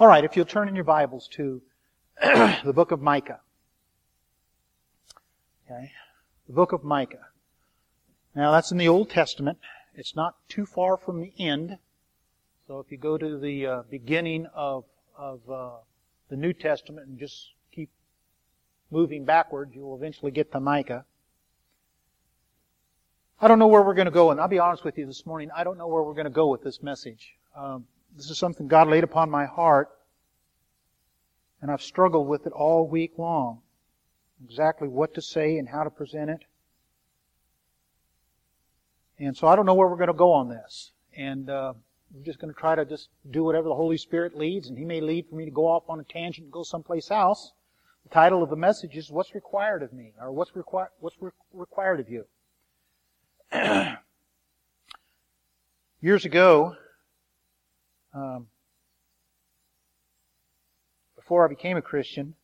All right, if you'll turn in your Bibles to the book of Micah. Okay, the book of Micah. Now that's in the Old Testament. It's not too far from the end. So if you go to the beginning of the New Testament and just keep moving backwards, you'll eventually get to Micah. I don't know where we're going to go, and I'll be honest with you this morning, I don't know where we're going to go with this message. This is something God laid upon my heart, and I've struggled with it all week long. Exactly what to say and how to present it. And so I don't know where we're going to go on this. And we're just going to try to just do whatever the Holy Spirit leads, and He may lead for me to go off on a tangent and go someplace else. The title of the message is What's Required of Me, or What's Required of You. Years ago, before I became a Christian,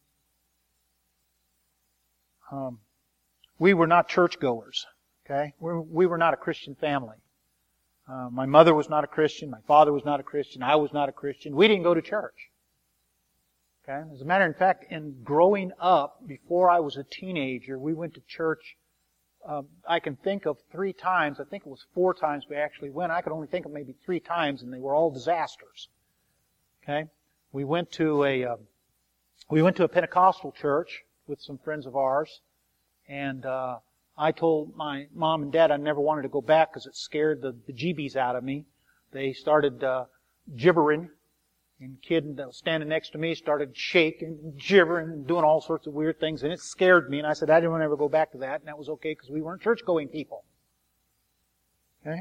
we were not churchgoers. Okay, we were not a Christian family. My mother was not a Christian. My father was not a Christian. I was not a Christian. We didn't go to church. Okay, as a matter of fact, in growing up, before I was a teenager, we went to church. I can think of 3 times. I think it was 4 times we actually went. I could only think of maybe 3 times, and they were all disasters. Okay, we went to a Pentecostal church with some friends of ours, and I told my mom and dad I never wanted to go back because it scared the jeebies out of me. They started gibbering, and the kid that was standing next to me started shaking and gibbering and doing all sorts of weird things, and it scared me, and I said I didn't want to ever go back to that, and that was okay because we weren't church-going people. Okay?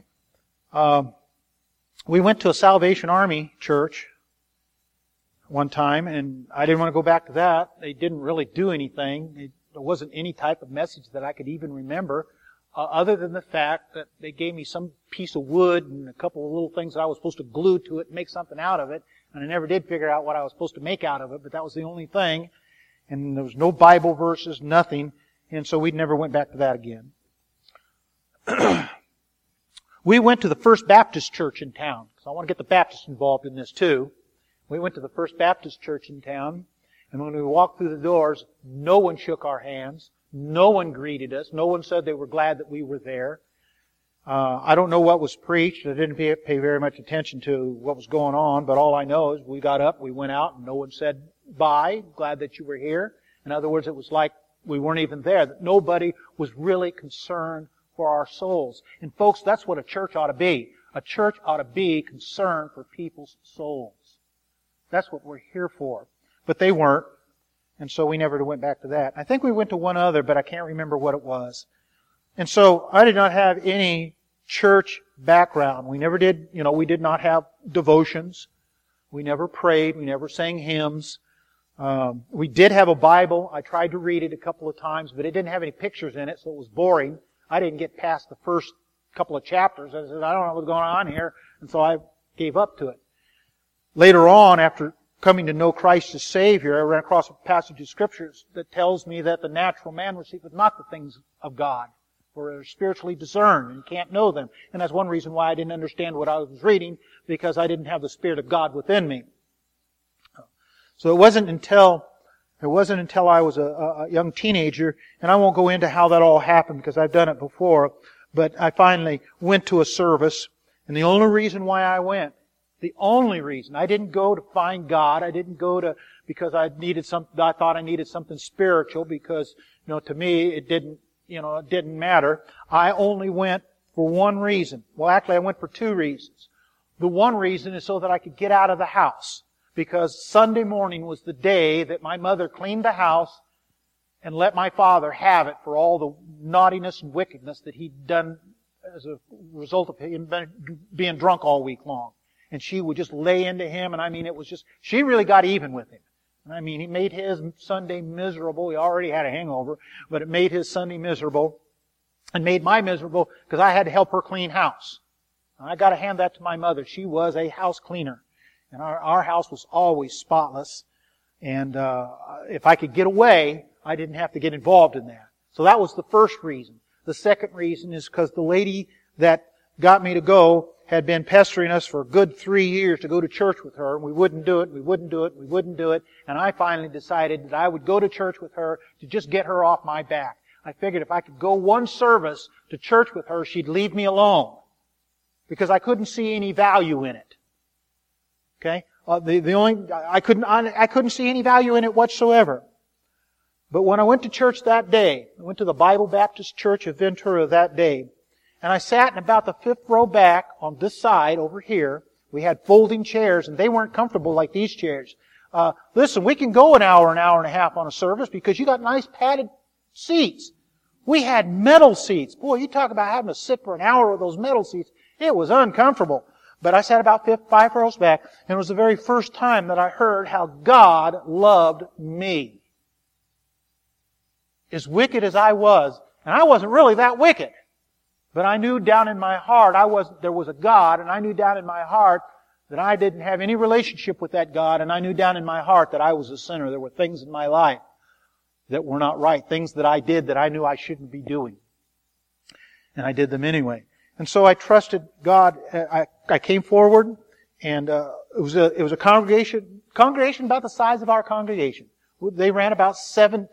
We went to a Salvation Army church one time, and I didn't want to go back to that. They didn't really do anything. There wasn't any type of message that I could even remember, other than the fact that they gave me some piece of wood and a couple of little things that I was supposed to glue to it and make something out of it. And I never did figure out what I was supposed to make out of it, but that was the only thing. And there was no Bible verses, nothing. And so we never went back to that again. We went to the First Baptist Church in town, because I want to get the Baptists involved in this too. We went to the First Baptist Church in town, and when we walked through the doors, no one shook our hands. No one greeted us. No one said they were glad that we were there. I don't know what was preached. I didn't pay very much attention to what was going on, but all I know is we got up, we went out, and no one said, bye, glad that you were here. In other words, it was like we weren't even there. That nobody was really concerned for our souls. And folks, that's what a church ought to be. A church ought to be concerned for people's souls. That's what we're here for. But they weren't, and so we never went back to that. I think we went to one other, but I can't remember what it was. And so I did not have any church background. We never did, we did not have devotions. We never prayed. We never sang hymns. We did have a Bible. I tried to read it a couple of times, but it didn't have any pictures in it, so it was boring. I didn't get past the first couple of chapters. I said, I don't know what's going on here, and so I gave up to it. Later on, after coming to know Christ as Savior, I ran across a passage of Scriptures that tells me that the natural man receiveth not the things of God, for they're spiritually discerned and can't know them. And that's one reason why I didn't understand what I was reading, because I didn't have the Spirit of God within me. So it wasn't until I was a young teenager, and I won't go into how that all happened because I've done it before, but I finally went to a service, and the only reason why I went, the only reason. I didn't go to find God. I didn't go because I thought I needed something spiritual, because, to me it didn't matter. I only went for one reason. Well, actually I went for 2 reasons. The one reason is so that I could get out of the house, because Sunday morning was the day that my mother cleaned the house and let my father have it for all the naughtiness and wickedness that he'd done as a result of him being drunk all week long. And she would just lay into him, and she really got even with him. And he made his Sunday miserable. He already had a hangover, but it made his Sunday miserable, and made mine miserable because I had to help her clean house. And I got to hand that to my mother. She was a house cleaner. And our house was always spotless. And if I could get away, I didn't have to get involved in that. So that was the first reason. The second reason is because the lady that got me to go had been pestering us for a good 3 years to go to church with her. We wouldn't do it, we wouldn't do it, we wouldn't do it. And I finally decided that I would go to church with her to just get her off my back. I figured if I could go one service to church with her, she'd leave me alone. Because I couldn't see any value in it. Okay? I couldn't see any value in it whatsoever. But when I went to church that day, I went to the Bible Baptist Church of Ventura that day, and I sat in about the 5th row back on this side over here. We had folding chairs, and they weren't comfortable like these chairs. Listen, we can go an hour and a half on a service because you got nice padded seats. We had metal seats. Boy, you talk about having to sit for an hour with those metal seats. It was uncomfortable. But I sat about 5 rows back, and it was the very first time that I heard how God loved me. As wicked as I was, and I wasn't really that wicked, but I knew down in my heart there was a God, and I knew down in my heart that I didn't have any relationship with that God, and I knew down in my heart that I was a sinner. There were things in my life that were not right, things that I did that I knew I shouldn't be doing. And I did them anyway. And so I trusted God. I came forward, and it was a congregation about the size of our congregation. They ran about 70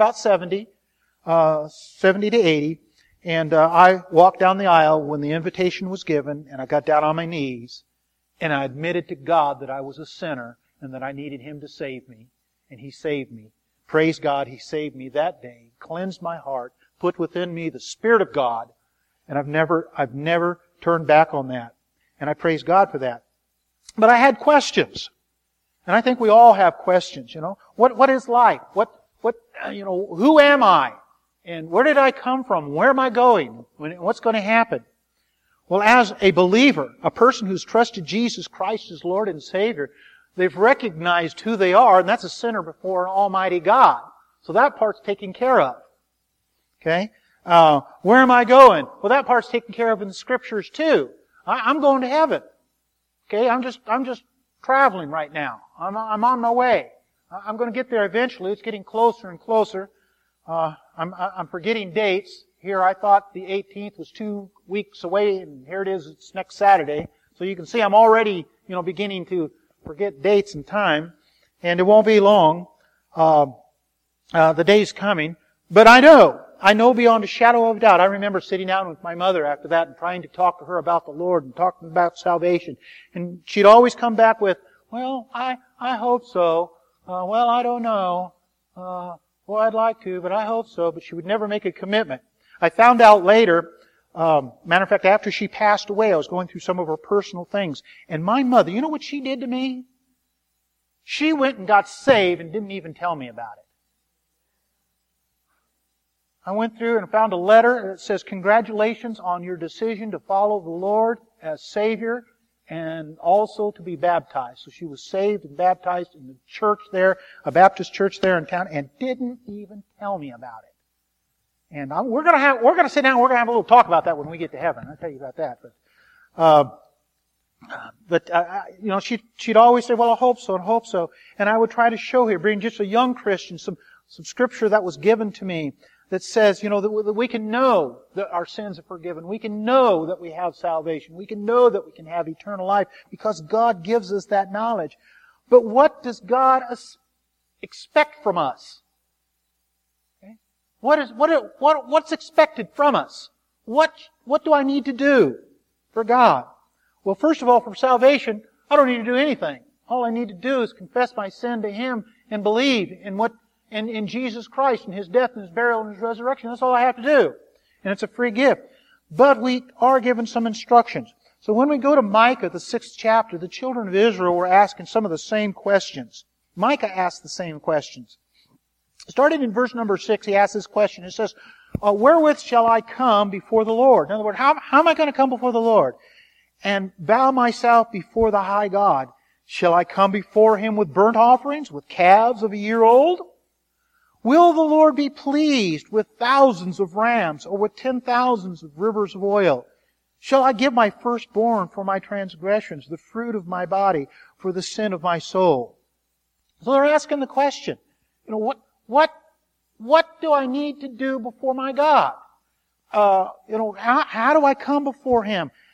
to 80, and I walked down the aisle when the invitation was given, and I got down on my knees, and I admitted to God that I was a sinner and that I needed Him to save me, and He saved me. Praise God, He saved me that day, cleansed my heart, put within me the Spirit of God, and I've never turned back on that. And I praise God for that. But I had questions. And I think we all have questions, you know. What is life? Who am I? And where did I come from? Where am I going? What's going to happen? Well, as a believer, a person who's trusted Jesus Christ as Lord and Savior, they've recognized who they are, and that's a sinner before an Almighty God. So that part's taken care of. Okay? Where am I going? Well, that part's taken care of in the Scriptures too. I'm going to heaven. Okay? I'm just traveling right now. I'm on my way. I'm going to get there eventually. It's getting closer and closer. I'm forgetting dates. Here I thought the 18th was 2 weeks away, and here it is. It's next Saturday. So you can see I'm already, beginning to forget dates and time, and it won't be long. The day's coming, but I know beyond a shadow of a doubt. I remember sitting down with my mother after that and trying to talk to her about the Lord and talking about salvation. And she'd always come back with, well, I hope so. Well, I don't know. Well, I'd like to, but I hope so. But she would never make a commitment. I found out later, matter of fact, after she passed away, I was going through some of her personal things. And my mother, you know what she did to me? She went and got saved and didn't even tell me about it. I went through and found a letter that says, congratulations on your decision to follow the Lord as Savior and also to be baptized. So she was saved and baptized in the church there, a Baptist church there in town, and didn't even tell me about it. And we're going to sit down and we're going to have a little talk about that when we get to heaven. I'll tell you about that. She'd always say, well, I hope so and hope so. And I would try to show her, bring just a young Christian, some scripture that was given to me that says, that we can know that our sins are forgiven. We can know that we have salvation. We can know that we can have eternal life because God gives us that knowledge. But what does God expect from us? Okay? What's expected from us? What do I need to do for God? Well, first of all, for salvation, I don't need to do anything. All I need to do is confess my sin to Him and believe in Jesus Christ and His death and His burial and His resurrection. That's all I have to do. And it's a free gift. But we are given some instructions. So when we go to Micah, the 6th chapter, the children of Israel were asking some of the same questions. Micah asked the same questions. Starting in verse number 6, he asks this question. It says, wherewith shall I come before the Lord? In other words, how am I going to come before the Lord? And bow myself before the high God. Shall I come before Him with burnt offerings, with calves of a year old? Will the Lord be pleased with thousands of rams or with 10,000s of rivers of oil? Shall I give my firstborn for my transgressions, the fruit of my body for the sin of my soul? So they're asking the question, what do I need to do before my God? How do I come before Him?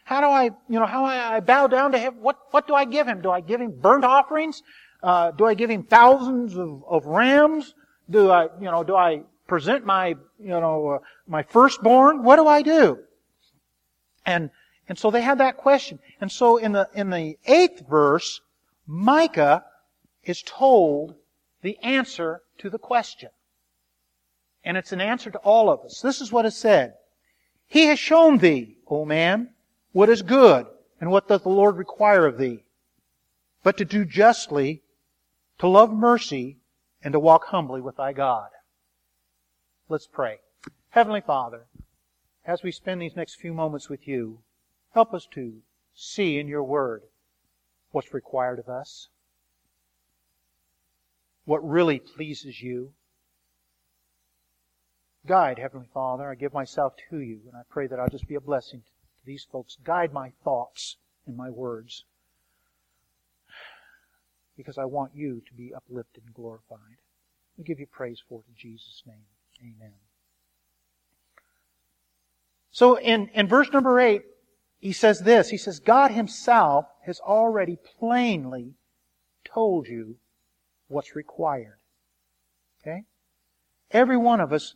how I bow down to him? What do I give him? Do I give him burnt offerings? Do I give him thousands of rams? Do I present my firstborn? What do I do? And so they had that question. And so in the 8th verse, Micah is told the answer to the question. And it's an answer to all of us. This is what is said. He has shown thee, O man, what is good, and what doth the Lord require of thee, but to do justly, to love mercy, and to walk humbly with thy God. Let's pray. Heavenly Father, as we spend these next few moments with you, help us to see in your Word what's required of us, what really pleases you. Guide, Heavenly Father, I give myself to you, and I pray that I'll just be a blessing to these folks. Guide my thoughts and my words, because I want you to be uplifted and glorified. We give you praise for it in Jesus' name. Amen. So in verse number 8, he says this. He says, God Himself has already plainly told you what's required. Okay? Every one of us,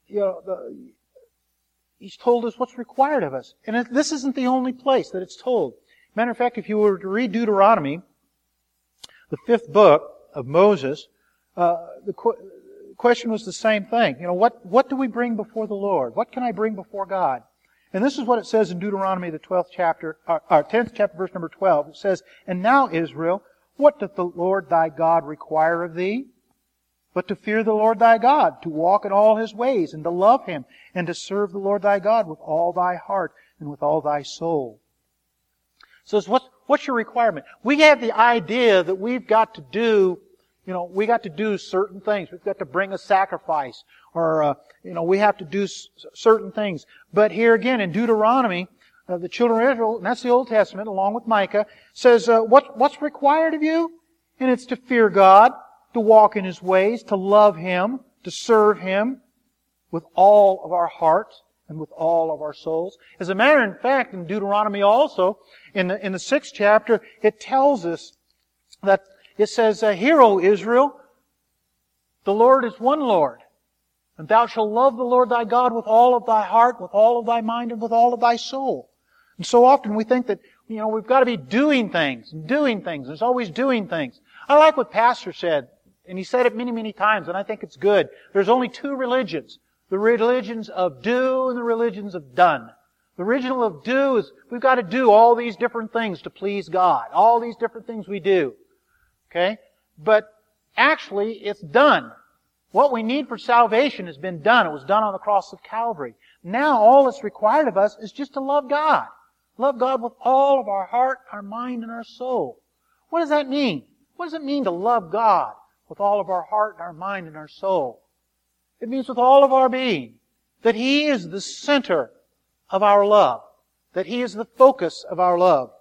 He's told us what's required of us. And this isn't the only place that it's told. Matter of fact, if you were to read Deuteronomy, the 5th book of Moses, the question was the same thing. What do we bring before the Lord? What can I bring before God? And this is what it says in Deuteronomy, the 12th chapter, 10th chapter, verse number 12. It says, And now, Israel, what doth the Lord thy God require of thee? But to fear the Lord thy God, to walk in all His ways, and to love Him, and to serve the Lord thy God with all thy heart and with all thy soul. So what's your requirement? We have the idea that we've got to do, we got to do certain things. We've got to bring a sacrifice, or we have to do certain things. But here again in Deuteronomy, the children of Israel, and that's the Old Testament, along with Micah, says what's required of you, and it's to fear God, to walk in His ways, to love Him, to serve Him with all of our hearts and with all of our souls. As a matter of fact, in Deuteronomy also, in the 6th chapter, it tells us that it says, Hear, O Israel, the Lord is one Lord, and thou shalt love the Lord thy God with all of thy heart, with all of thy mind, and with all of thy soul. And so often we think that, we've got to be doing things, and there's always doing things. I like what Pastor said, and he said it many, many times, and I think it's good. There's only 2 religions. The religions of do and the religions of done. The religion of do is we've got to do all these different things to please God. All these different things we do. Okay? But actually, it's done. What we need for salvation has been done. It was done on the cross of Calvary. Now all that's required of us is just to love God. Love God with all of our heart, our mind, and our soul. What does that mean? What does it mean to love God with all of our heart, our mind, and our soul? It means with all of our being. That He is the center of our love. That He is the focus of our love.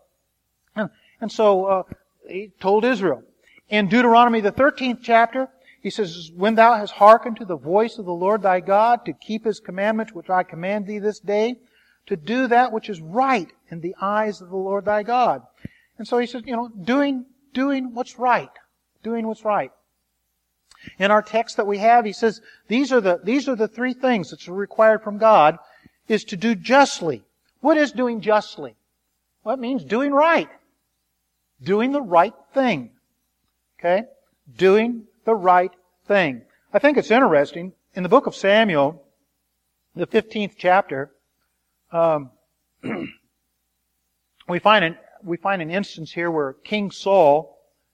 And so He told Israel. In Deuteronomy, the 13th chapter, He says, When thou hast hearkened to the voice of the Lord thy God, to keep His commandments which I command thee this day, to do that which is right in the eyes of the Lord thy God. And so He says, doing what's right. Doing what's right. In our text that we have, he says, these are the 3 things that's required from God, is to do justly. What is doing justly? Well, it means doing right. Doing the right thing. Okay? Doing the right thing. I think it's interesting, in the book of Samuel, the 15th chapter, we find an instance here where King Saul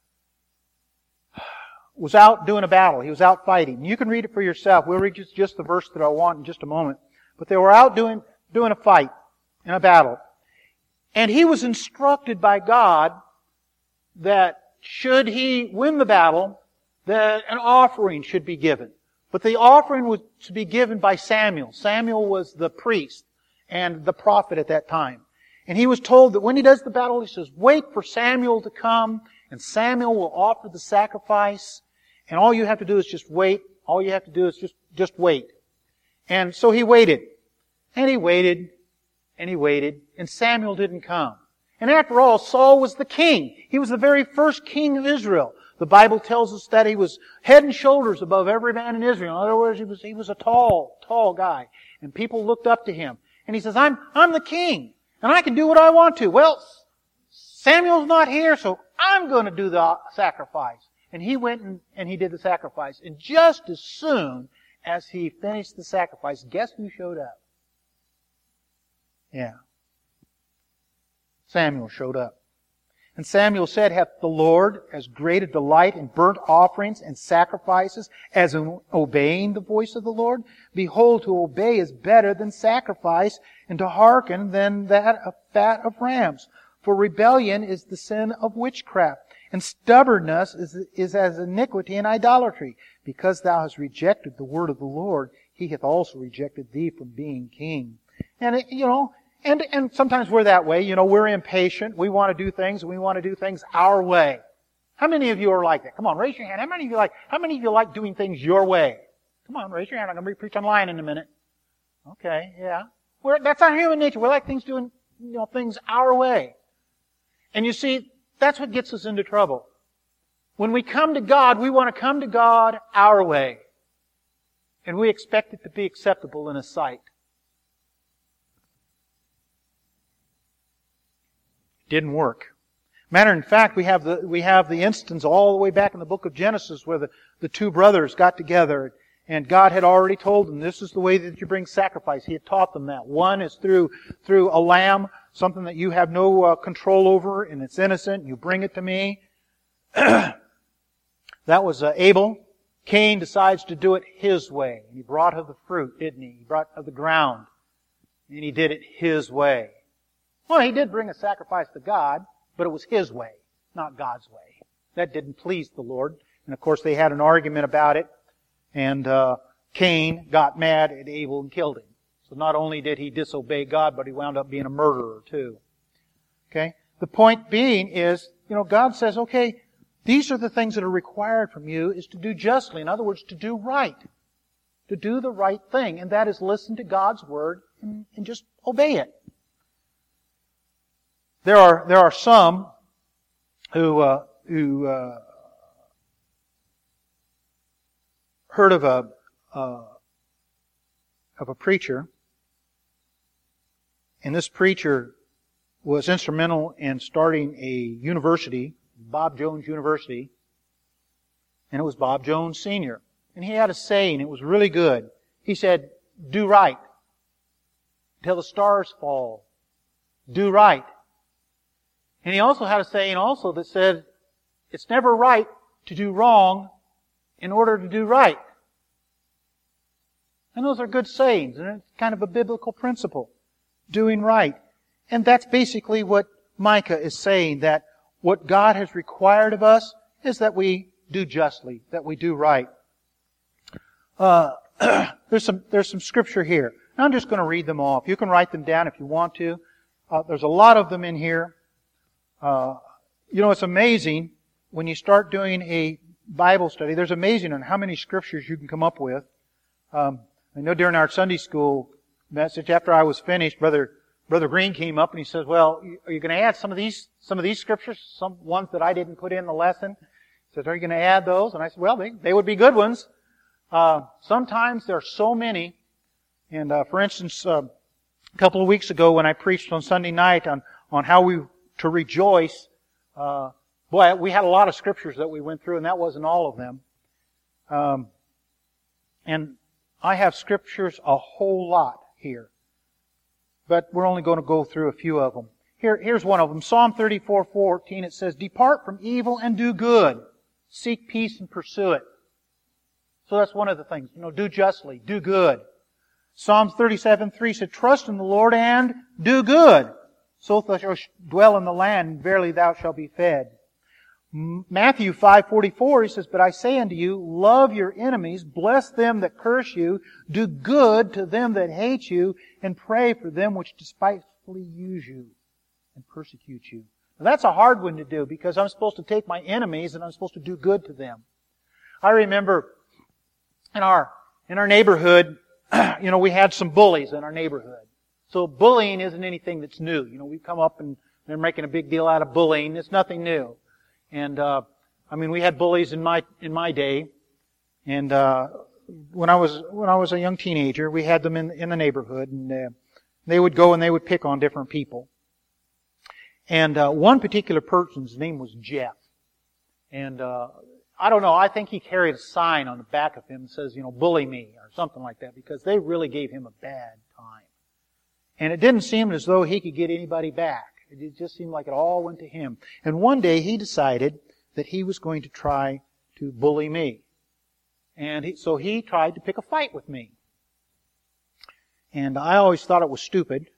was out doing a battle. He was out fighting. You can read it for yourself. We'll read just the verse that I want in just a moment. But they were out doing a fight, in a battle. And he was instructed by God that should he win the battle, that an offering should be given. But the offering was to be given by Samuel. Samuel was the priest and the prophet at that time. And he was told that when he does the battle, he says, wait for Samuel to come, and Samuel will offer the sacrifice. And all you have to do is just wait. All you have to do is just wait. And so he waited. And he waited. And he waited, and Samuel didn't come. And after all, Saul was the king. He was the very first king of Israel. The Bible tells us that he was head and shoulders above every man in Israel. In other words, he was a tall guy. And people looked up to him. And he says, I'm the king, and I can do what I want to. Well, Samuel's not here, so I'm going to do the sacrifice. And he went and he did the sacrifice. And just as soon as he finished the sacrifice, guess who showed up? Yeah. Samuel showed up. And Samuel said, hath the Lord as great a delight in burnt offerings and sacrifices as in obeying the voice of the Lord? Behold, to obey is better than sacrifice, and to hearken than that of fat of rams. For rebellion is the sin of witchcraft, and stubbornness is as iniquity and idolatry. Because thou hast rejected the word of the Lord, He hath also rejected thee from being king. And And sometimes we're that way. We're impatient. We want to do things, and we want to do things our way. How many of you are like that? Come on, raise your hand. How many of you like doing things your way? Come on, raise your hand. I'm going to preach online in a minute. Okay, yeah. That's our human nature. We like things doing, things our way. And you see, that's what gets us into trouble. When we come to God, we want to come to God our way. And we expect it to be acceptable in His sight. Didn't work. Matter of fact, we have the instance all the way back in the book of Genesis where the two brothers got together, and God had already told them, this is the way that you bring sacrifice. He had taught them that. One is through a lamb, something that you have no control over, and it's innocent. You bring it to me. That was Abel. Cain decides to do it his way. He brought of the fruit, didn't he? He brought of the ground. And he did it his way. Well, he did bring a sacrifice to God, but it was his way, not God's way. That didn't please the Lord. And of course, they had an argument about it. And Cain got mad at Abel and killed him. So not only did he disobey God, but he wound up being a murderer too. Okay? The point being is, God says, okay, these are the things that are required from you, is to do justly. In other words, to do right. To do the right thing. And that is listen to God's Word and just obey it. There are some who heard of a preacher, and this preacher was instrumental in starting a university, Bob Jones University, and it was Bob Jones Sr. And he had a saying, it was really good. He said, do right till the stars fall. Do right. And he also had a saying also that said, it's never right to do wrong in order to do right. And those are good sayings, and it's kind of a biblical principle. Doing right. And that's basically what Micah is saying, that what God has required of us is that we do justly, that we do right. There's some scripture here. And I'm just going to read them off. You can write them down if you want to. There's a lot of them in here. It's amazing when you start doing a Bible study. There's amazing on how many scriptures you can come up with. I know during our Sunday school message, after I was finished, Brother Green came up and he says, "Well, are you going to add some of these scriptures, some ones that I didn't put in the lesson?" He says, "Are you going to add those?" And I said, "Well, they would be good ones." Sometimes there are so many. And for instance, a couple of weeks ago when I preached on Sunday night on how we to rejoice, we had a lot of scriptures that we went through, and that wasn't all of them. And I have scriptures a whole lot here. But we're only going to go through a few of them. Here's one of them. Psalm 34:14, it says, "Depart from evil and do good. Seek peace and pursue it." So that's one of the things. Do justly. Do good. Psalms 37:3 said, "Trust in the Lord and do good. So thou shalt dwell in the land, and verily thou shalt be fed." Matthew 5:44, he says, "But I say unto you, love your enemies, bless them that curse you, do good to them that hate you, and pray for them which despitefully use you and persecute you." Now, that's a hard one to do, because I'm supposed to take my enemies and I'm supposed to do good to them. I remember in our neighborhood, we had some bullies in our neighborhood. So bullying isn't anything that's new. We've come up and they're making a big deal out of bullying. It's nothing new. And, we had bullies in my day. And, when I was a young teenager, we had them in the neighborhood, and, they would go and they would pick on different people. And, one particular person's name was Jeff. And, I don't know, I think he carried a sign on the back of him that says, bully me, or something like that, because they really gave him a bad time. And it didn't seem as though he could get anybody back. It just seemed like it all went to him. And one day he decided that he was going to try to bully me. And so he tried to pick a fight with me. And I always thought it was stupid.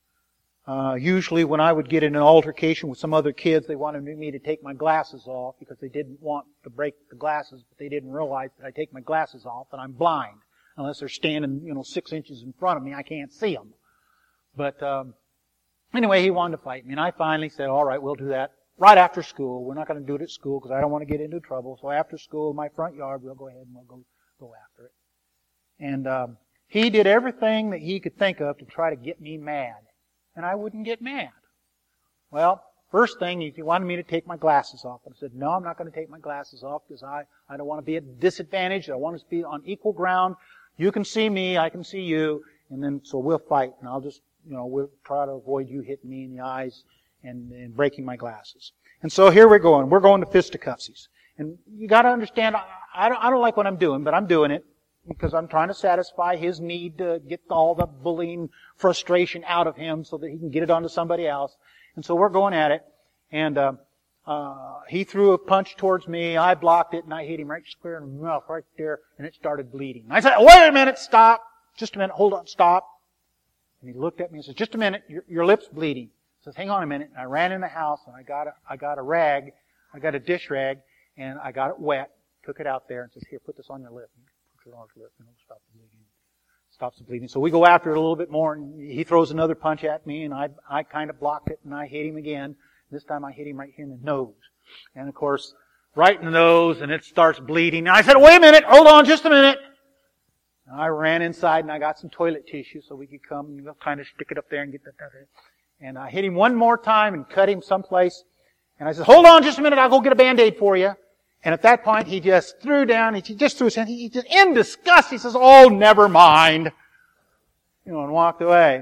Usually when I would get in an altercation with some other kids, they wanted me to take my glasses off because they didn't want to break the glasses, but they didn't realize that I take my glasses off and I'm blind. Unless they're standing, 6 inches in front of me, I can't see them. But anyway, he wanted to fight me, and I finally said, all right, we'll do that right after school. We're not going to do it at school because I don't want to get into trouble. So after school, in my front yard, we'll go ahead and we'll go after it. And he did everything that he could think of to try to get me mad. And I wouldn't get mad. Well, first thing, he wanted me to take my glasses off. I said, no, I'm not going to take my glasses off because I don't want to be at a disadvantage. I want us to be on equal ground. You can see me, I can see you, and then so we'll fight. And I'll just, we'll try to avoid you hitting me in the eyes and breaking my glasses. And so here we're going. We're going to fisticuffsies. And you got to understand, I don't like what I'm doing, but I'm doing it because I'm trying to satisfy his need to get all the bullying frustration out of him so that he can get it onto somebody else. And so we're going at it. And he threw a punch towards me. I blocked it, and I hit him right square in the mouth, right there, and it started bleeding. I said, wait a minute, stop. Just a minute, hold on, stop. And he looked at me and said, just a minute, your lip's bleeding. I said, hang on a minute. And I ran in the house, and I got a rag, I got a dish rag, and I got it wet, took it out there, and says, here, put this on your lip. Put it on your lip, and it'll stop the bleeding. Stops the bleeding. So we go after it a little bit more, and he throws another punch at me, and I kind of blocked it, and I hit him again. This time I hit him right here in the nose. And of course, right in the nose, and it starts bleeding. And I said, wait a minute, hold on just a minute. And I ran inside and I got some toilet tissue so we could come and kind of stick it up there and get that. And I hit him one more time and cut him someplace. And I said, hold on just a minute, I'll go get a Band-Aid for you. And at that point, he just threw down, he just threw his hand, he just, in disgust, he says, oh, never mind. And walked away.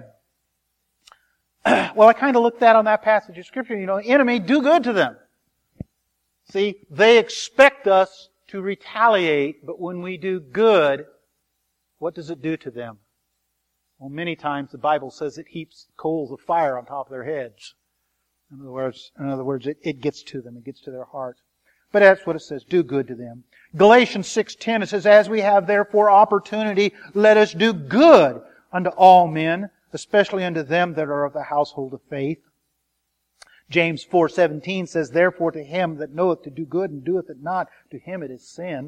Well, I kind of looked at on that passage of Scripture, the enemy, do good to them. See, they expect us to retaliate, but when we do good, what does it do to them? Well, many times the Bible says it heaps coals of fire on top of their heads. In other words, it gets to them, it gets to their heart. But that's what it says, do good to them. Galatians 6:10, it says, as we have therefore opportunity, let us do good unto all men, especially unto them that are of the household of faith. James 4:17 says, therefore to him that knoweth to do good and doeth it not, to him it is sin.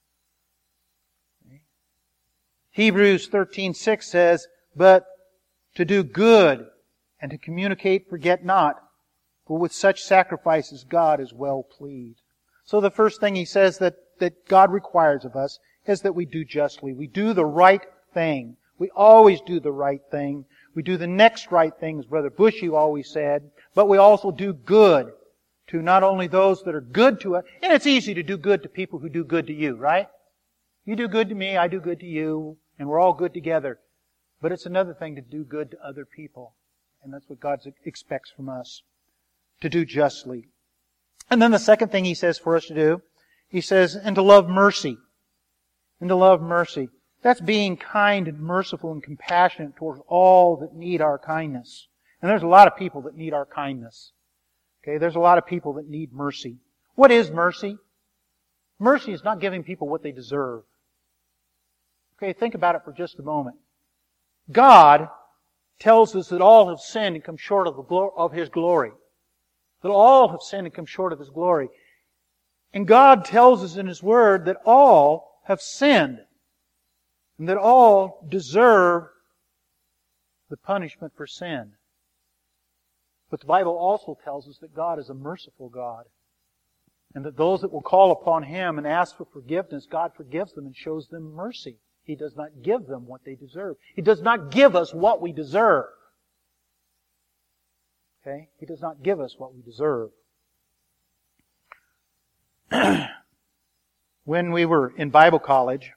Hebrews 13:6 says, but to do good and to communicate forget not, for with such sacrifices God is well pleased. So the first thing he says that God requires of us is that we do justly. We do the right thing. We always do the right thing. We do the next right thing, as Brother Bushy always said, but we also do good to not only those that are good to us, and it's easy to do good to people who do good to you, right? You do good to me, I do good to you, and we're all good together. But it's another thing to do good to other people. And that's what God expects from us, to do justly. And then the second thing he says for us to do, he says, and to love mercy. And to love mercy. That's being kind and merciful and compassionate towards all that need our kindness. And there's a lot of people that need our kindness. Okay, there's a lot of people that need mercy. What is mercy? Mercy is not giving people what they deserve. Okay, think about it for just a moment. God tells us that all have sinned and come short of His glory. That all have sinned and come short of His glory. And God tells us in His Word that all have sinned. And that all deserve the punishment for sin. But the Bible also tells us that God is a merciful God. And that those that will call upon Him and ask for forgiveness, God forgives them and shows them mercy. He does not give them what they deserve. He does not give us what we deserve. Okay? He does not give us what we deserve. When we were in Bible college,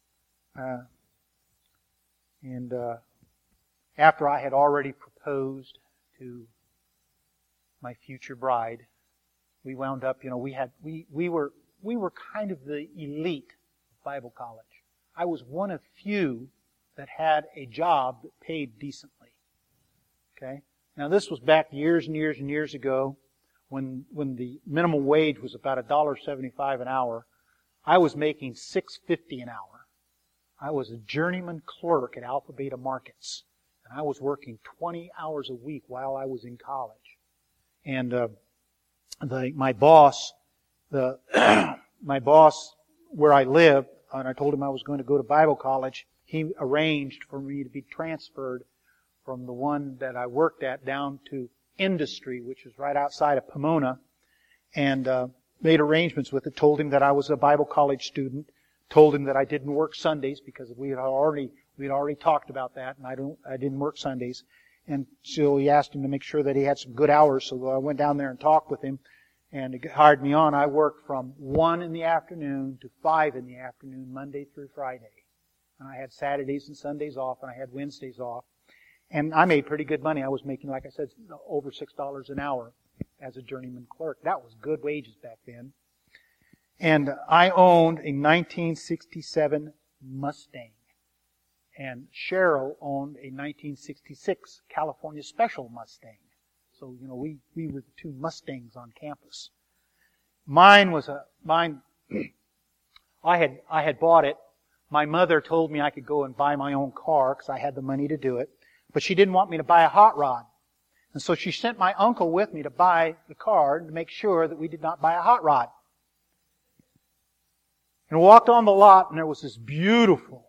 and after I had already proposed to my future bride, we wound up, we were kind of the elite of Bible college. I was one of few that had a job that paid decently. Okay? Now this was back years and years and years ago when the minimum wage was about $1.75 an hour. I was making $6.50 an hour. I was a journeyman clerk at Alpha Beta Markets. And I was working 20 hours a week while I was in college. And my boss where I lived, and I told him I was going to go to Bible college, he arranged for me to be transferred from the one that I worked at down to Industry, which is right outside of Pomona, and made arrangements with it, told him that I was a Bible college student, told him that I didn't work Sundays because we had already talked about that, and I didn't work Sundays. And so he asked him to make sure that he had some good hours, so I went down there and talked with him, and he hired me on. I worked from 1 in the afternoon to 5 in the afternoon, Monday through Friday. And I had Saturdays and Sundays off, and I had Wednesdays off. And I made pretty good money. I was making, like I said, over $6 an hour as a journeyman clerk. That was good wages back then. And I owned a 1967 Mustang. And Cheryl owned a 1966 California Special Mustang. So, we were the two Mustangs on campus. I had bought it. My mother told me I could go and buy my own car because I had the money to do it. But she didn't want me to buy a hot rod. And so she sent my uncle with me to buy the car to make sure that we did not buy a hot rod. And we walked on the lot, and there was this beautiful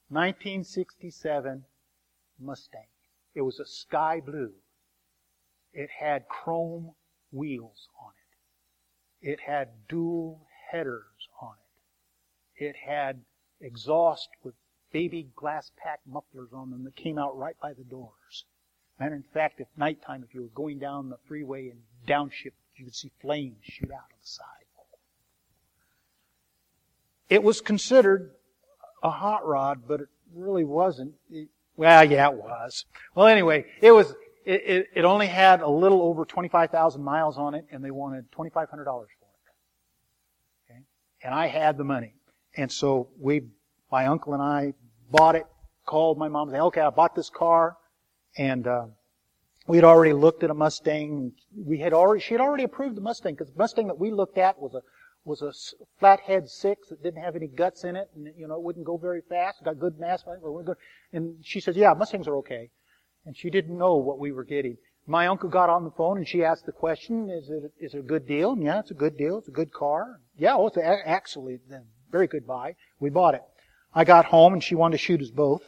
1967 Mustang. It was a sky blue. It had chrome wheels on it. It had dual headers on it. It had exhaust with baby glass pack mufflers on them that came out right by the doors. And in fact, at nighttime, if you were going down the freeway and downshift, you could see flames shoot out of the side. It was considered a hot rod, but it really wasn't. Well, yeah, it was. Well, anyway, it only had a little over 25,000 miles on it, and they wanted $2,500 for it. Okay? And I had the money. And so my uncle and I bought it, called my mom and said, okay, I bought this car, and we had already looked at a Mustang. She had already approved the Mustang, because the Mustang that we looked at was a flathead 6 that didn't have any guts in it, and it wouldn't go very fast. It got good mass, and she said, yeah, Mustangs are okay. And she didn't know what we were getting. My uncle got on the phone and she asked the question, is it a good deal? And yeah, it's a good deal. It's a good car. Yeah, it's actually a very good buy. We bought it. I got home and she wanted to shoot us both.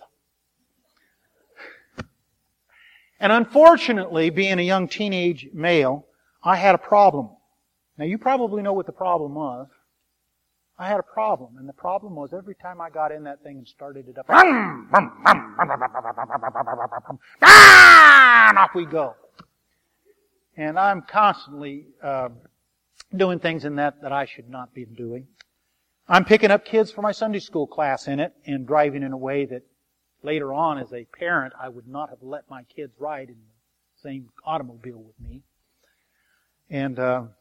And unfortunately, being a young teenage male, I had a problem. Now you probably know what the problem was. I had a problem, and the problem was every time I got in that thing and started it up, and off we go. And I'm constantly doing things in that I should not be doing. I'm picking up kids for my Sunday school class in it and driving in a way that later on as a parent I would not have let my kids ride in the same automobile with me. And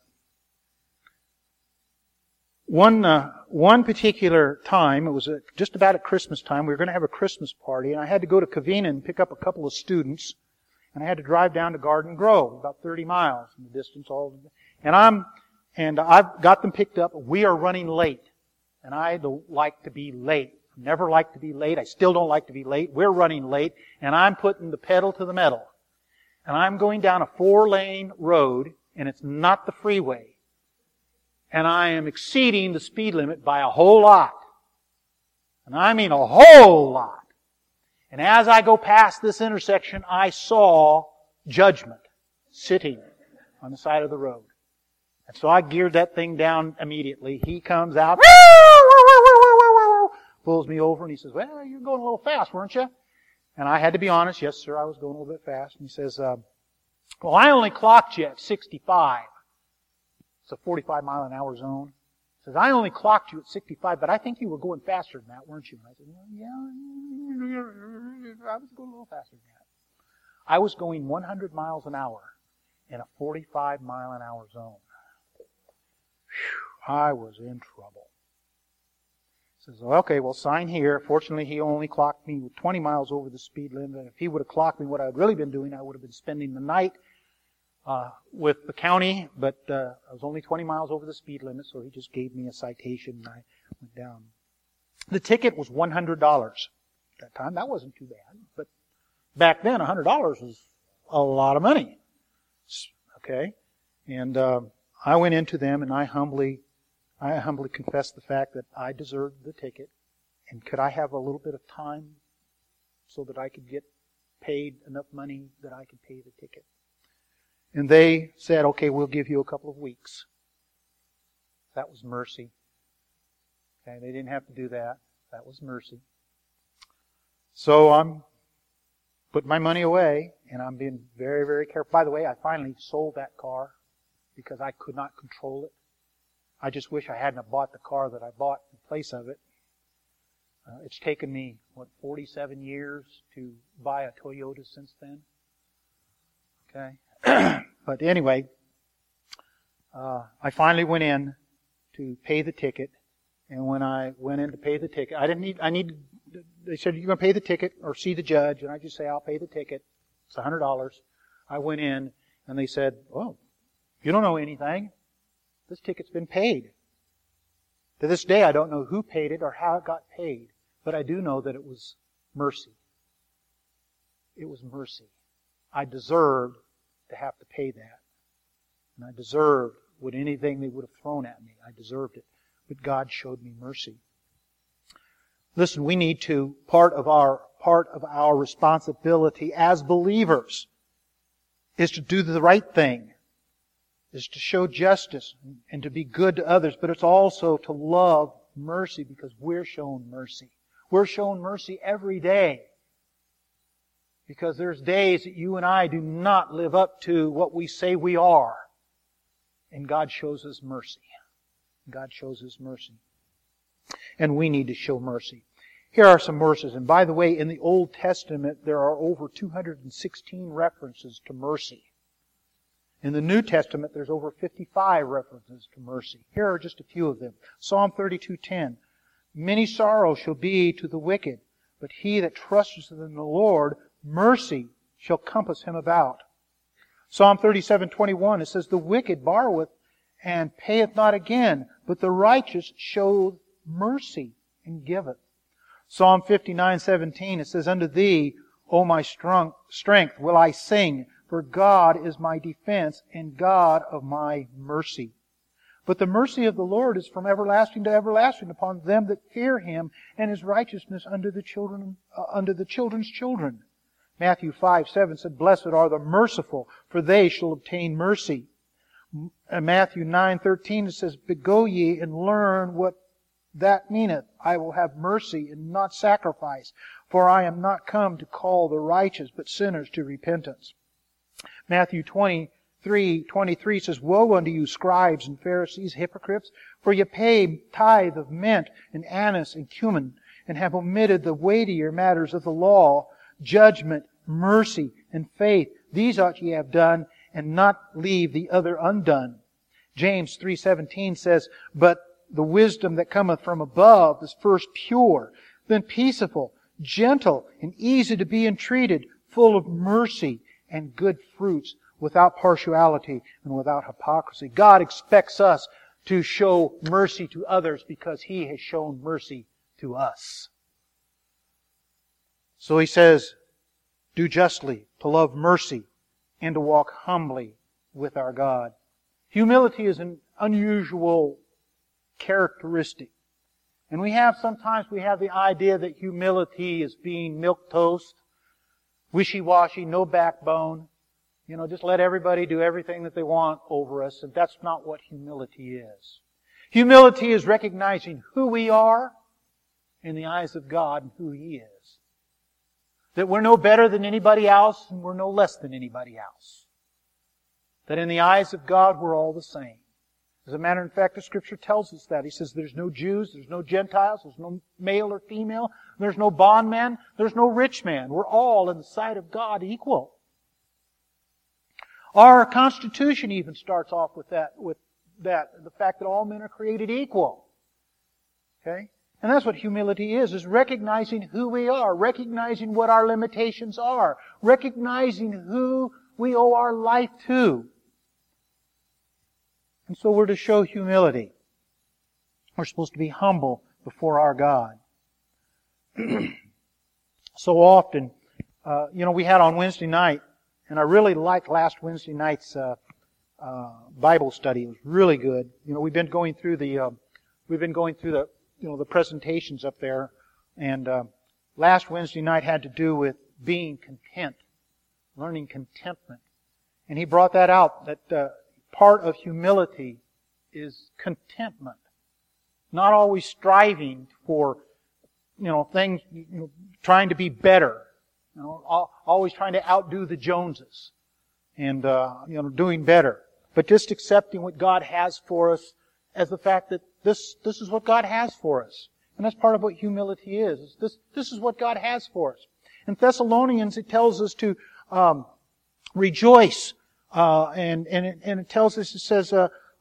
one particular time, it was just about at Christmas time, we were going to have a Christmas party, and I had to go to Covina and pick up a couple of students, and I had to drive down to Garden Grove, about 30 miles in the distance. And I've got them picked up. We are running late, and I don't like to be late. Never like to be late. I still don't like to be late. We're running late, and I'm putting the pedal to the metal. And I'm going down a 4-lane road, and it's not the freeway. And I am exceeding the speed limit by a whole lot. And I mean a whole lot. And as I go past this intersection, I saw Judgment sitting on the side of the road. And so I geared that thing down immediately. He comes out, pulls me over, and he says, well, you're going a little fast, weren't you? And I had to be honest. Yes, sir, I was going a little bit fast. And he says, Well, I only clocked you at 65. It's a 45 mile an hour zone. He says, I only clocked you at 65, but I think you were going faster than that, weren't you? And I said, well, yeah, I was going a little faster than that. I was going 100 miles an hour in a 45 mile an hour zone. Whew, I was in trouble. He says, okay, well, sign here. Fortunately, he only clocked me with 20 miles over the speed limit. If he would have clocked me, what I would really been doing, I would have been spending the night with the county, but I was only 20 miles over the speed limit, so he just gave me a citation and I went down. The ticket was $100 at that time. That wasn't too bad, but back then, $100 was a lot of money. Okay? And I went into them and I humbly confessed the fact that I deserved the ticket, and could I have a little bit of time so that I could get paid enough money that I could pay the ticket? And they said, okay, we'll give you a couple of weeks. That was mercy. Okay, they didn't have to do that. That was mercy. So I'm putting my money away, and I'm being very, very careful. By the way, I finally sold that car because I could not control it. I just wish I hadn't have bought the car that I bought in place of it. It's taken me, 47 years to buy a Toyota since then. Okay. But anyway, I finally went in to pay the ticket, and when I went in to pay the ticket, they said, you're going to pay the ticket or see the judge, and I just say, I'll pay the ticket. It's $100. I went in, and they said, oh, you don't know anything. This ticket's been paid. To this day, I don't know who paid it or how it got paid, but I do know that it was mercy. It was mercy. I deserved to have to pay that. And I deserved anything they would have thrown at me. I deserved it. But God showed me mercy. Listen, we need to, part of our responsibility as believers is to do the right thing, is to show justice and to be good to others, but it's also to love mercy because we're shown mercy. We're shown mercy every day. Because there's days that you and I do not live up to what we say we are. And God shows us mercy. God shows us mercy. And we need to show mercy. Here are some verses. And by the way, in the Old Testament, there are over 216 references to mercy. In the New Testament, there's over 55 references to mercy. Here are just a few of them. Psalm 32:10. Many sorrows shall be to the wicked, but he that trusteth in the Lord, mercy shall compass him about. Psalm 37:21, it says, the wicked borroweth and payeth not again, but the righteous showeth mercy and giveth. Psalm 59:17, it says, unto thee, O my strength, will I sing, for God is my defense and God of my mercy. But the mercy of the Lord is from everlasting to everlasting upon them that fear Him, and His righteousness unto the children's children. Matthew 5:7 said, blessed are the merciful, for they shall obtain mercy. Matthew 9:13 it says, but go ye and learn what that meaneth. I will have mercy and not sacrifice, for I am not come to call the righteous, but sinners to repentance. Matthew 23:23 says, woe unto you, scribes and Pharisees, hypocrites, for ye pay tithe of mint and anise and cumin, and have omitted the weightier matters of the law, judgment, mercy, and faith. These ought ye have done, and not leave the other undone. James 3:17 says, but the wisdom that cometh from above is first pure, then peaceable, gentle, and easy to be entreated, full of mercy and good fruits, without partiality and without hypocrisy. God expects us to show mercy to others because He has shown mercy to us. So He says, do justly, to love mercy, and to walk humbly with our God. Humility is an unusual characteristic. And sometimes we have the idea that humility is being milquetoast, wishy-washy, no backbone. Just let everybody do everything that they want over us. And that's not what humility is. Humility is recognizing who we are in the eyes of God and who He is. That we're no better than anybody else and we're no less than anybody else. that in the eyes of God we're all the same. As a matter of fact, the Scripture tells us that. He says there's no Jews, there's no Gentiles, there's no male or female, there's no bondman, there's no rich man. We're all in the sight of God equal. Our Constitution even starts off with that, the fact that all men are created equal. Okay? And that's what humility is recognizing who we are, recognizing what our limitations are, recognizing who we owe our life to. And so we're to show humility. We're supposed to be humble before our God. So often, we had on Wednesday night, and I really liked last Wednesday night's Bible study. It was really good. We've been going through the presentations up there, and last Wednesday night had to do with being content, learning contentment, and he brought that out that part of humility is contentment, not always striving for things, trying to be better, always trying to outdo the Joneses, and doing better, but just accepting what God has for us as the fact that this is what God has for us. And that's part of what humility is. This is what God has for us. In Thessalonians, it tells us to rejoice, and it tells us, it says,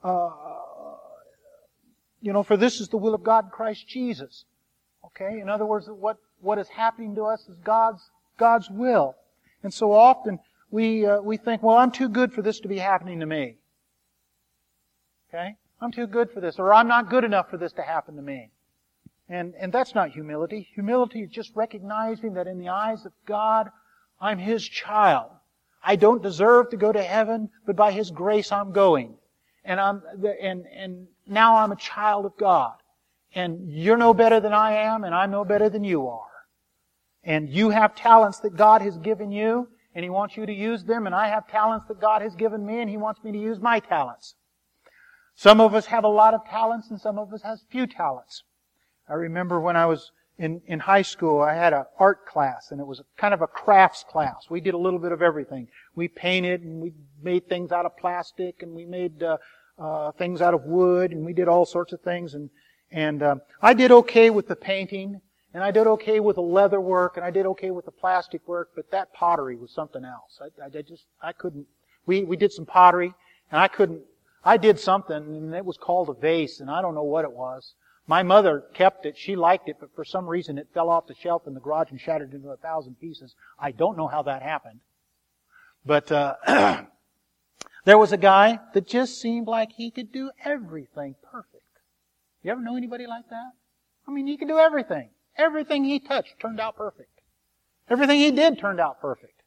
for this is the will of God in Christ Jesus. Okay? In other words, what is happening to us is God's will. And so often we think, well, I'm too good for this to be happening to me. Okay? I'm too good for this, or I'm not good enough for this to happen to me. And that's not humility. Humility is just recognizing that in the eyes of God, I'm His child. I don't deserve to go to heaven, but by His grace I'm going. And now I'm a child of God. And you're no better than I am, and I'm no better than you are. And you have talents that God has given you, and He wants you to use them, and I have talents that God has given me, and He wants me to use my talents. Some of us have a lot of talents, and some of us has few talents. I remember when I was in high school, I had an art class, and it was kind of a crafts class. We did a little bit of everything. We painted, and we made things out of plastic, and we made things out of wood, and we did all sorts of things. And I did okay with the painting, and I did okay with the leather work, and I did okay with the plastic work, but that pottery was something else. I couldn't. We did some pottery, and I did something, and it was called a vase, and I don't know what it was. My mother kept it. She liked it, but for some reason it fell off the shelf in the garage and shattered into 1,000 pieces. I don't know how that happened. But there was a guy that just seemed like he could do everything perfect. You ever know anybody like that? I mean, he could do everything. Everything he touched turned out perfect. Everything he did turned out perfect.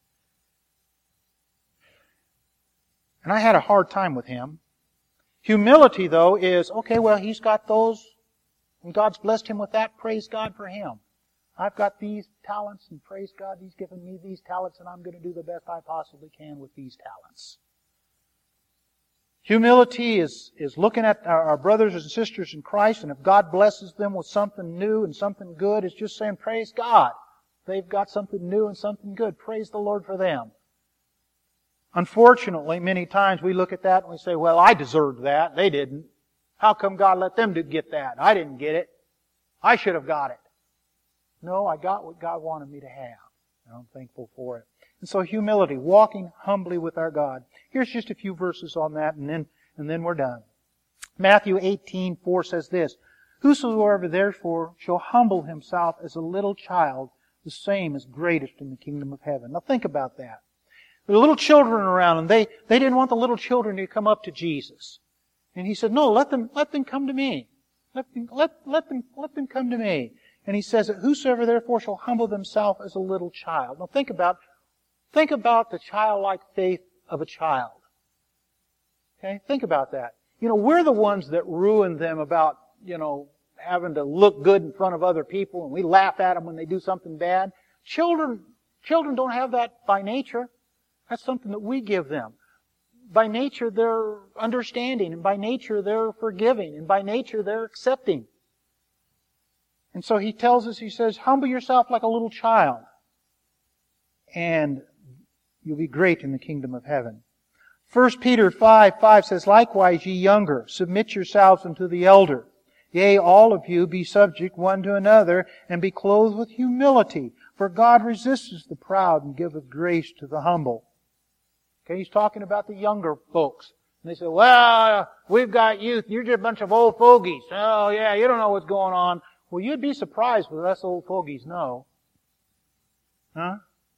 And I had a hard time with him. Humility, though, is, okay, well, he's got those, and God's blessed him with that. Praise God for him. I've got these talents, and praise God, He's given me these talents, and I'm going to do the best I possibly can with these talents. Humility is looking at our brothers and sisters in Christ, and if God blesses them with something new and something good, it's just saying, praise God. They've got something new and something good. Praise the Lord for them. Unfortunately, many times we look at that and we say, well, I deserved that. They didn't. How come God let them get that? I didn't get it. I should have got it. No, I got what God wanted me to have. And I'm thankful for it. And so humility, walking humbly with our God. Here's just a few verses on that, and then we're done. Matthew 18:4 says this, Whosoever therefore shall humble himself as a little child, the same is greatest in the kingdom of heaven. Now think about that. There were little children around, and they didn't want the little children to come up to Jesus. And He said, no, let them come to me. Let them come to me. And He says that whosoever therefore shall humble themselves as a little child. Now think about the childlike faith of a child. Okay? Think about that. We're the ones that ruin them about, having to look good in front of other people, and we laugh at them when they do something bad. Children don't have that by nature. That's something that we give them. By nature, they're understanding, and by nature, they're forgiving, and by nature, they're accepting. And so He tells us, He says, humble yourself like a little child, and you'll be great in the kingdom of heaven. 1 Peter 5:5 says, Likewise, ye younger, submit yourselves unto the elder. Yea, all of you be subject one to another, and be clothed with humility. For God resisteth the proud, and giveth grace to the humble. Okay, he's talking about the younger folks. And they say, well, we've got youth. You're just a bunch of old fogies. Oh, yeah, you don't know what's going on. Well, you'd be surprised what us old fogies know. Huh?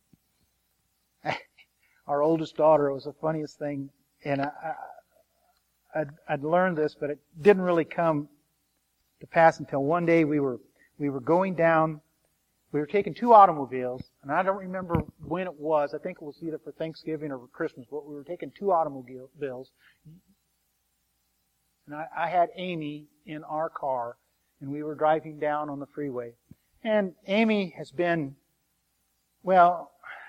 Our oldest daughter, it was the funniest thing. And I'd learned this, but it didn't really come to pass until one day we were going down. We were taking two automobiles, and I don't remember when it was. I think it was either for Thanksgiving or for Christmas, but we were taking two automobiles. And I had Amy in our car, and we were driving down on the freeway. And Amy has been, well,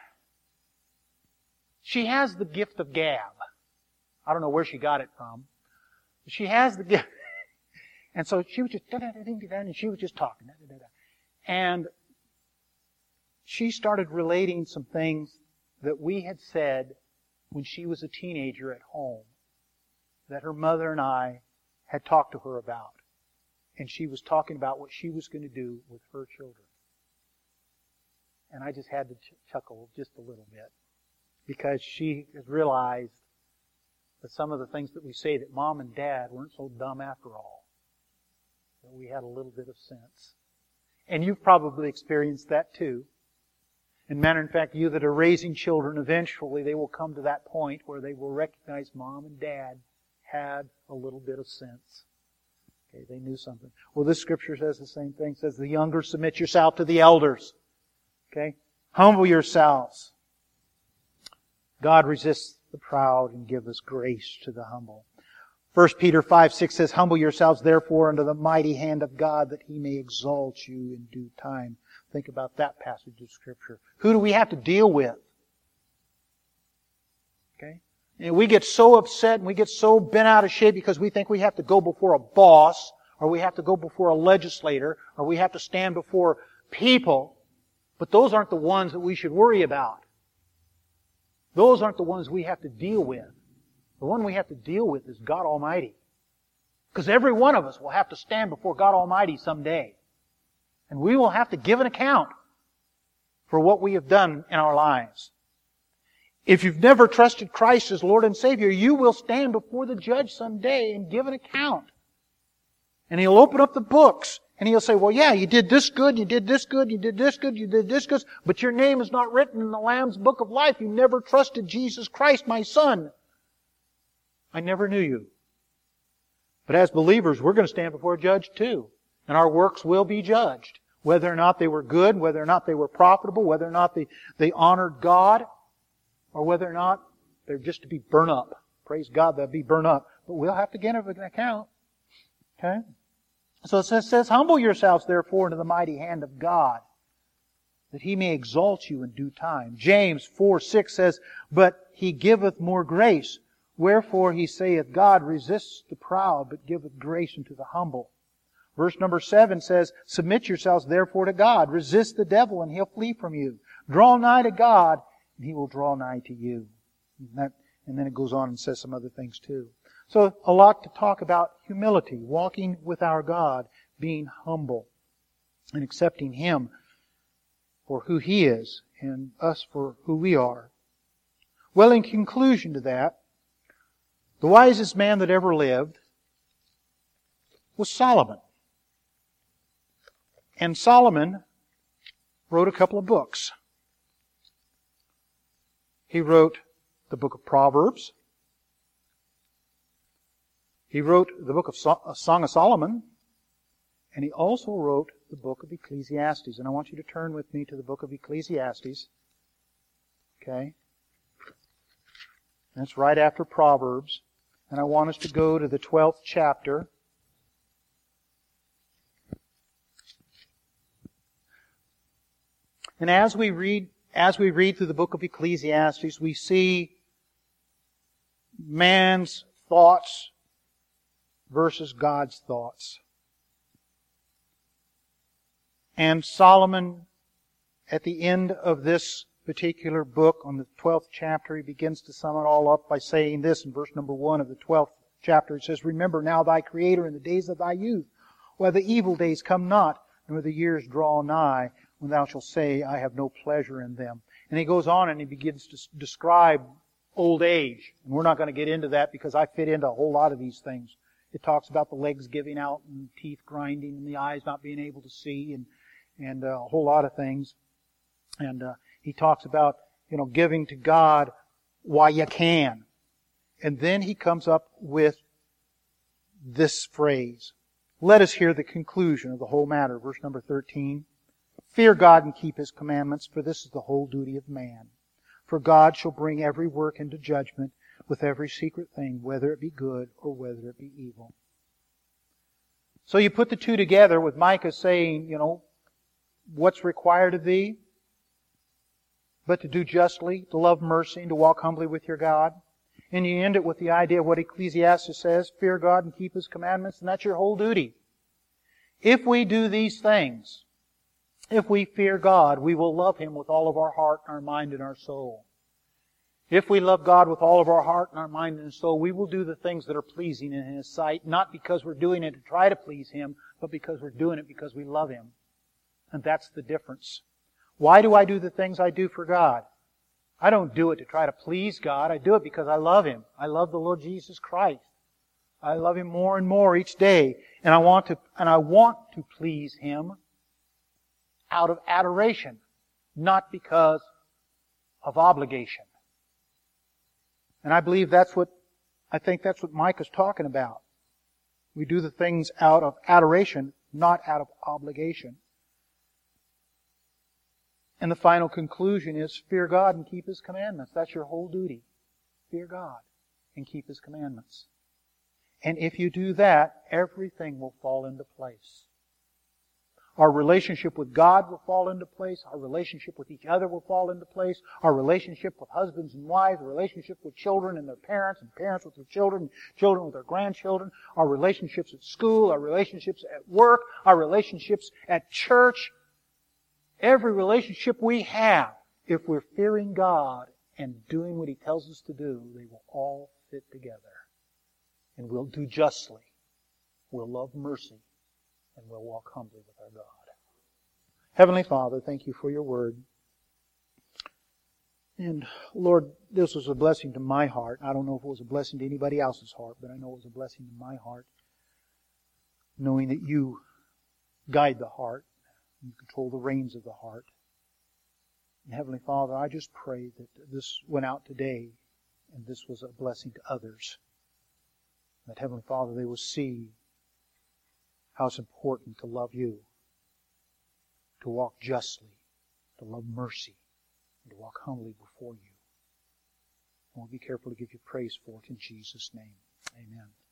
she has the gift of gab. I don't know where she got it from. But she has the gift. And so she was just, and she was just talking. And she started relating some things that we had said when she was a teenager at home that her mother and I had talked to her about. And she was talking about what she was going to do with her children. And I just had to chuckle just a little bit because she has realized that some of the things that we say that Mom and Dad weren't so dumb after all. That we had a little bit of sense. And you've probably experienced that too. And matter of fact, you that are raising children, eventually they will come to that point where they will recognize Mom and Dad had a little bit of sense. Okay, they knew something. Well, this scripture says the same thing. It says, the younger, submit yourself to the elders. Okay? Humble yourselves. God resists the proud and gives grace to the humble. 1 Peter 5:6 says, Humble yourselves therefore under the mighty hand of God, that He may exalt you in due time. Think about that passage of Scripture. Who do we have to deal with? Okay? And we get so upset and we get so bent out of shape because we think we have to go before a boss, or we have to go before a legislator, or we have to stand before people. But those aren't the ones that we should worry about. Those aren't the ones we have to deal with. The one we have to deal with is God Almighty. Because every one of us will have to stand before God Almighty someday. And we will have to give an account for what we have done in our lives. If you've never trusted Christ as Lord and Savior, you will stand before the judge someday and give an account. And He'll open up the books and He'll say, well, yeah, you did this good, you did this good, you did this good, you did this good, but your name is not written in the Lamb's book of life. You never trusted Jesus Christ, my son. I never knew you. But as believers, we're going to stand before a judge too. And our works will be judged. Whether or not they were good, whether or not they were profitable, whether or not they honored God, or whether or not they're just to be burnt up. Praise God, they'll be burnt up. But we'll have to give an account. Okay? So it says, Humble yourselves therefore into the mighty hand of God, that He may exalt you in due time. James 4:6 says, But He giveth more grace. Wherefore He saith, God resists the proud, but giveth grace unto the humble. Verse number 7 says, Submit yourselves therefore to God. Resist the devil, and he'll flee from you. Draw nigh to God, and He will draw nigh to you. And then it goes on and says some other things too. So a lot to talk about humility, walking with our God, being humble, and accepting Him for who He is, and us for who we are. Well, in conclusion to that, the wisest man that ever lived was Solomon. And Solomon wrote a couple of books. He wrote the book of Proverbs. He wrote the book of Song of Solomon. And he also wrote the book of Ecclesiastes. And I want you to turn with me to the book of Ecclesiastes. Okay? That's right after Proverbs. And I want us to go to the 12th chapter. And as we read through the book of Ecclesiastes, we see man's thoughts versus God's thoughts. And Solomon, at the end of this particular book, on the 12th chapter, he begins to sum it all up by saying this in verse number 1 of the 12th chapter. It says, "Remember now thy Creator in the days of thy youth, while the evil days come not, nor the years draw nigh, when thou shalt say, I have no pleasure in them." And he goes on and he begins to describe old age. And we're not going to get into that because I fit into a whole lot of these things. It talks about the legs giving out and teeth grinding and the eyes not being able to see and a whole lot of things. And he talks about, giving to God while you can. And then he comes up with this phrase. Let us hear the conclusion of the whole matter. Verse number 13. "Fear God and keep His commandments, for this is the whole duty of man. For God shall bring every work into judgment with every secret thing, whether it be good or whether it be evil." So you put the two together with Micah saying, what's required of thee? But to do justly, to love mercy, and to walk humbly with your God. And you end it with the idea of what Ecclesiastes says, fear God and keep His commandments, and that's your whole duty. If we do these things, if we fear God, we will love Him with all of our heart, our mind, and our soul. If we love God with all of our heart and our mind and soul, we will do the things that are pleasing in His sight, not because we're doing it to try to please Him, but because we're doing it because we love Him. And that's the difference. Why do I do the things I do for God? I don't do it to try to please God. I do it because I love Him. I love the Lord Jesus Christ. I love Him more and more each day. And I want to please Him out of adoration, not because of obligation. And I think that's what Micah's talking about. We do the things out of adoration, not out of obligation. And the final conclusion is, fear God and keep His commandments. That's your whole duty. Fear God and keep His commandments. And if you do that, everything will fall into place. Our relationship with God will fall into place. Our relationship with each other will fall into place. Our relationship with husbands and wives, our relationship with children and their parents, and parents with their children, and children with their grandchildren, our relationships at school, our relationships at work, our relationships at church. Every relationship we have, if we're fearing God and doing what He tells us to do, they will all fit together. And we'll do justly. We'll love mercy. And we'll walk humbly with our God. Heavenly Father, thank You for Your Word. And Lord, this was a blessing to my heart. I don't know if it was a blessing to anybody else's heart, but I know it was a blessing to my heart. Knowing that You guide the heart. You control the reins of the heart. And Heavenly Father, I just pray that this went out today and this was a blessing to others. That Heavenly Father, they will see how it's important to love You, to walk justly, to love mercy, and to walk humbly before You. And we'll be careful to give You praise for it in Jesus' name. Amen.